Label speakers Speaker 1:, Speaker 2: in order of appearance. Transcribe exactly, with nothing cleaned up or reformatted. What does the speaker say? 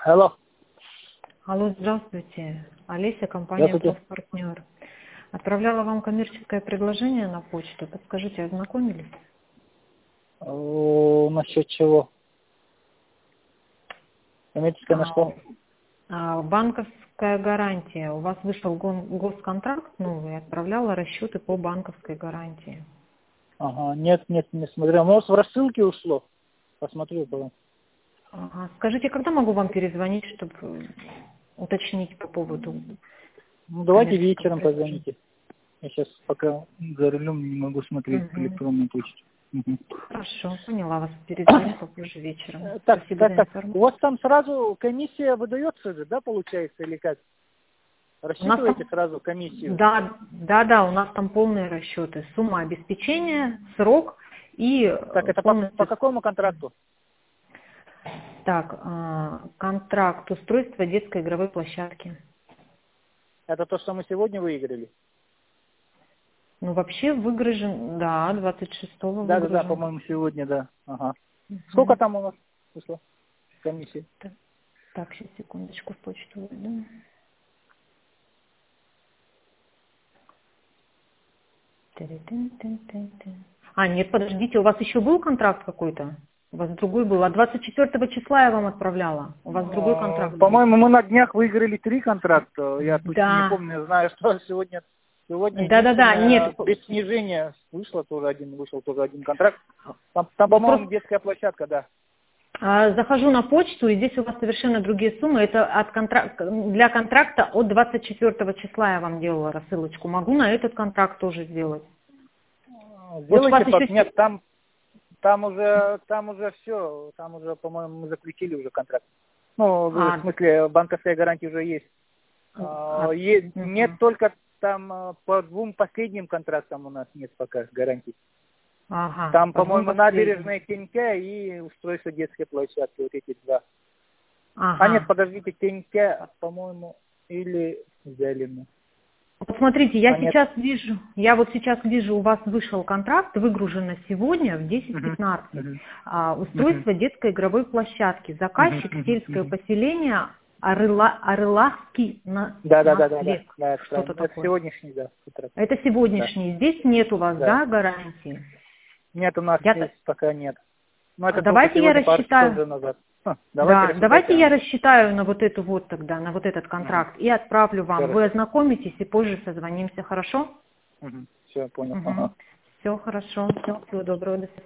Speaker 1: Алло.
Speaker 2: Алло, здравствуйте. Олеся, компания
Speaker 1: Здравствуйте.
Speaker 2: «Партнер». Отправляла вам коммерческое предложение на почту. Подскажите, ознакомились?
Speaker 1: О, насчет чего? Коммерческое на что?
Speaker 2: А, банковская гарантия. У вас вышел гон- госконтракт новый, отправляла расчеты по банковской гарантии.
Speaker 1: Ага, нет, нет, не смотрел. Может, в рассылке ушло? Посмотрю, потом.
Speaker 2: Ага. Скажите, когда могу вам перезвонить, чтобы уточнить по поводу
Speaker 1: Ну, давайте
Speaker 2: коммерческого
Speaker 1: вечером
Speaker 2: предложения?
Speaker 1: позвоните. Я сейчас пока за рулем не могу смотреть
Speaker 2: Мгм.
Speaker 1: электронную почту. Мгм.
Speaker 2: Хорошо, поняла вас. Перезвоню попозже вечером.
Speaker 1: Э, Так,
Speaker 2: Спасибо
Speaker 1: так,
Speaker 2: за
Speaker 1: так. У
Speaker 2: информацию.
Speaker 1: вас там сразу комиссия выдается же, да, получается, или как?
Speaker 2: У нас
Speaker 1: Рассчитываете
Speaker 2: там,
Speaker 1: сразу комиссию?
Speaker 2: да, да, да, у нас там полные расчеты. Сумма обеспечения, срок и
Speaker 1: Так,
Speaker 2: э,
Speaker 1: это по, по
Speaker 2: полностью.
Speaker 1: какому контракту?
Speaker 2: Так, а, контракт устройства детской игровой площадки.
Speaker 1: Это то, что мы сегодня выиграли?
Speaker 2: Ну, вообще выгружен, да, двадцать шестого
Speaker 1: Да, да, да,
Speaker 2: выгружен.
Speaker 1: по-моему, сегодня, да. Ага. Сколько
Speaker 2: Мгм.
Speaker 1: там у вас вышло комиссии?
Speaker 2: Так, так, сейчас, секундочку, в почту войду. Тыры-тын-тын-тын-тын. А, нет, подождите, у вас еще был контракт какой-то? У вас другой был. А двадцать четвёртого числа я вам отправляла. У вас другой
Speaker 1: А,
Speaker 2: контракт был.
Speaker 1: По-моему, мы на днях выиграли три контракта. Я точно не
Speaker 2: Да,
Speaker 1: помню, знаю, что сегодня, сегодня
Speaker 2: да-да-да,
Speaker 1: единственное
Speaker 2: нет.
Speaker 1: без снижения вышло тоже один, вышел тоже один контракт. Там, там,
Speaker 2: Вот
Speaker 1: по-моему,
Speaker 2: просто
Speaker 1: детская площадка, да.
Speaker 2: а, захожу на почту, и здесь у вас совершенно другие суммы. Это от контрак- для контракта от двадцать четвёртого числа я вам делала рассылочку. Могу на этот контракт тоже сделать.
Speaker 1: А,
Speaker 2: Вот у вас
Speaker 1: Сделайте,
Speaker 2: еще...
Speaker 1: пап. Нет,
Speaker 2: се-
Speaker 1: там, там уже, там уже все, там уже, по-моему, мы заключили уже контракт. Ну, в
Speaker 2: А,
Speaker 1: смысле, банковская гарантия уже есть. А,
Speaker 2: а,
Speaker 1: е- Нет
Speaker 2: мгм.
Speaker 1: только там а, по двум последним контрактам у нас нет пока гарантий.
Speaker 2: Ага,
Speaker 1: Там,
Speaker 2: по двум
Speaker 1: по-моему,
Speaker 2: последним.
Speaker 1: набережная Тенька и устройство детской площадки, вот эти два. А нет,
Speaker 2: Ага.
Speaker 1: подождите, Тенька, по-моему, или взяли мы.
Speaker 2: Вот смотрите, я
Speaker 1: А нет.
Speaker 2: сейчас вижу, я вот сейчас вижу, у вас вышел контракт, выгружено сегодня в десять
Speaker 1: Мгм,
Speaker 2: пятнадцать.
Speaker 1: мгм,
Speaker 2: А,
Speaker 1: мгм,
Speaker 2: устройство детской игровой площадки.
Speaker 1: мгм,
Speaker 2: Заказчик
Speaker 1: мгм,
Speaker 2: сельское
Speaker 1: мгм.
Speaker 2: поселение Арыла, Арылахский на,
Speaker 1: Да, да, да, да, да,
Speaker 2: наслед.
Speaker 1: да, это
Speaker 2: Что-то
Speaker 1: правильно. Это
Speaker 2: такое.
Speaker 1: сегодняшний, да, контракт.
Speaker 2: Это
Speaker 1: Да,
Speaker 2: сегодняшний. Здесь нет у вас,
Speaker 1: да.
Speaker 2: да, гарантии?
Speaker 1: Нет, у нас
Speaker 2: Я,
Speaker 1: здесь
Speaker 2: т-
Speaker 1: пока нет. Но
Speaker 2: а
Speaker 1: это только
Speaker 2: давайте я
Speaker 1: сегодня, пару часов
Speaker 2: рассчитаю.
Speaker 1: уже назад. Ха, давайте
Speaker 2: Да,
Speaker 1: рассчитайте,
Speaker 2: давайте я
Speaker 1: ага.
Speaker 2: рассчитаю на вот эту вот тогда, на вот этот
Speaker 1: Ага,
Speaker 2: контракт и отправлю вам. Вы
Speaker 1: хорошо.
Speaker 2: ознакомитесь и позже созвонимся, хорошо?
Speaker 1: Угу. Все, понял.
Speaker 2: Угу.
Speaker 1: Ага.
Speaker 2: Все хорошо. Всего доброго, до свидания.